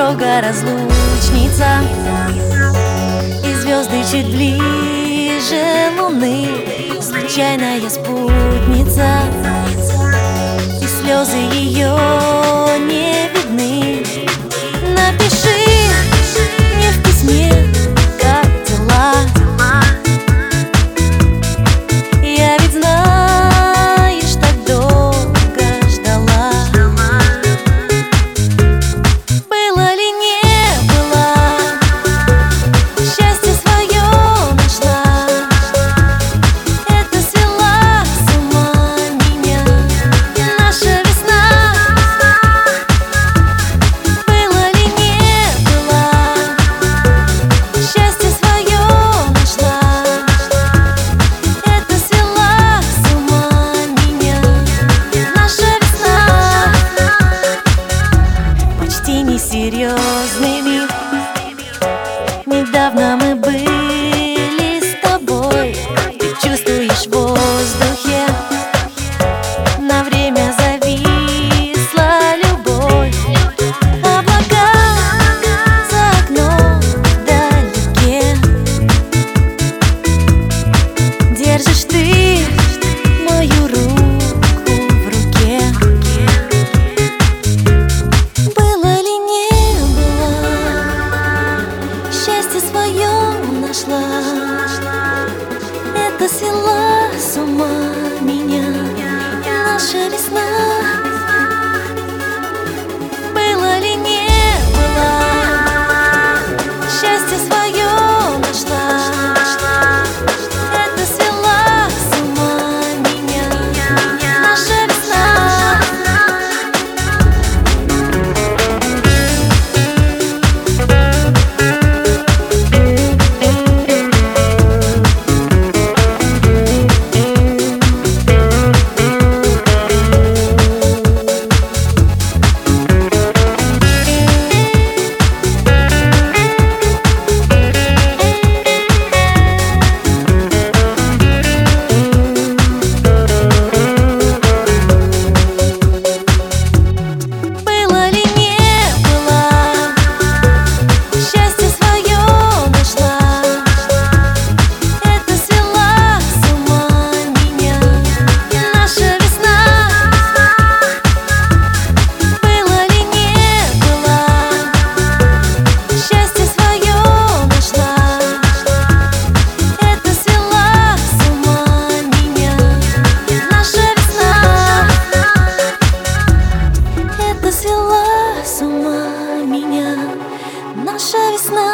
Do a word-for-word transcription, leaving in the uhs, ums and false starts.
дорога разлучница, и звезды чуть ближе луны, случайная спутница, и слезы ее не видны. Напиши мне в письме, как дела. Я ведь, знаешь, так долго ждала. Было ли не было, счастье свое нашла. Это свела с ума меня наша весна. Было ли не было, счастье свое нашла. Это свела с ума меня наша весна. Почти несерьезный вид. Недавно мы были с тобой. Ты чувствуешь в воздухе, на время зависла любовь. Облака за окном вдалеке, держишь ты мою руку в руке. Было ли не было, счастье свое нашла. Это свела с ума меня наша весна. Было ли не было, счастье свое нашла. Это свела с ума меня наша весна. Было ли не было, счастье свое нашла. Это свела с ума меня наша весна. Было ли не было, счастье свое нашла. Это свела с ума меня наша весна. Это свела с ума меня наша весна.